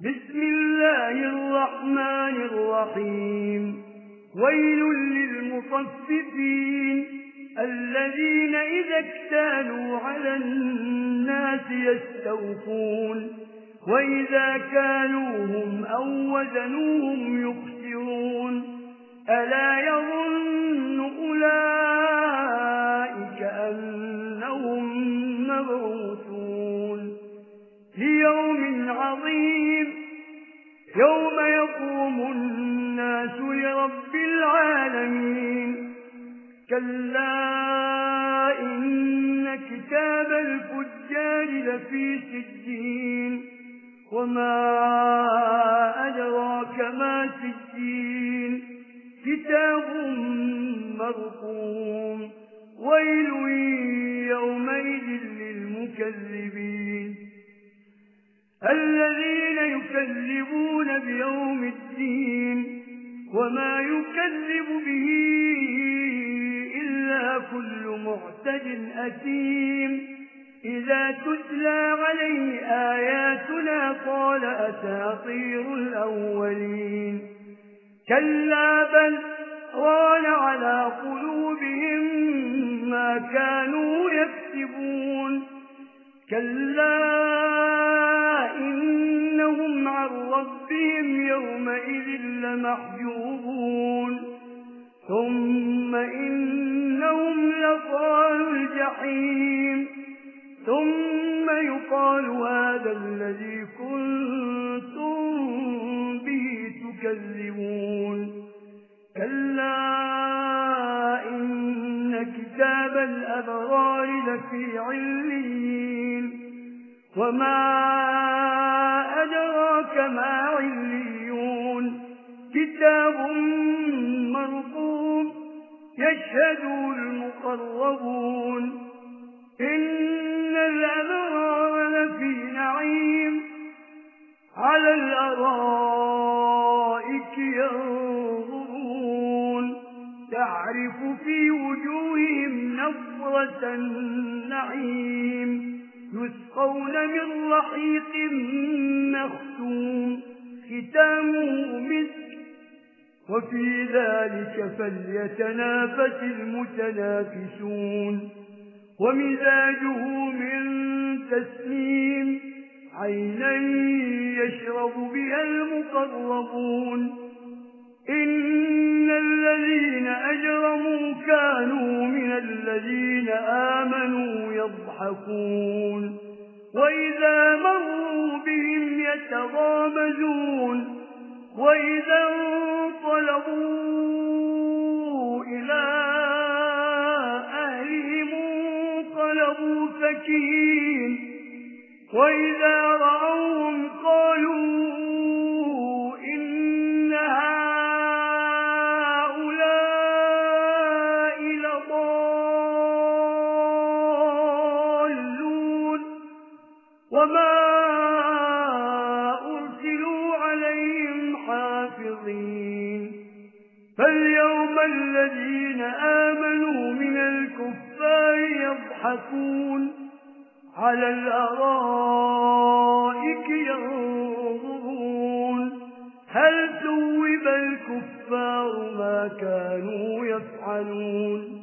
بسم الله الرحمن الرحيم ويل للمطففين الذين إذا اكتالوا على الناس يستوفون وإذا كالوهم أو وزنوهم يخسرون ألا يظن أولئك أنهم مبعوثون ليوم عظيم يوم يقوم الناس لرب العالمين كلا إن كتاب الفجار لفي سجين وما أدراك ما سجين كتاب مرقوم ويل يومئذ للمكذبين الذين يكذبون بيوم الدين وما يكذب به إلا كل معتد أثيم إذا تتلى عليه آياتنا قال أساطير الأولين كلا بل ران على قلوبهم ما كانوا يكسبون كلا إنهم عن ربهم يومئذ لمحجوبون ثم إنهم لصالوا الجحيم ثم يقال هذا الذي كنتم به تكذبون كلا إن كتاب الأبرار لفي عليين وما أدراك ما عليون كتاب مرقوم يشهده المقربون إن الأبرار لفي نعيم على الأرائك ينظرون تعرف في وجوههم نظرة النعيم يسقون من رحيق مختوم ختامه مسك وفي ذلك فليتنافس المتنافسون ومزاجه من تسنيم عينا يشرب بها المقربون إن الذين أجرموا كانوا من الذين آمنوا يضحكون وإذا مروا بهم يتغامزون وإذا انقلبوا إلى أهلهم انقلبوا فكهين وإذا رأوهم قالوا إن هؤلاء لضالون وما أرسلوا عليهم حافظين فاليوم الذين آمنوا من الكفار يضحكون على الأرائك ينظرون هل ثوب الكفار ما كانوا يفعلون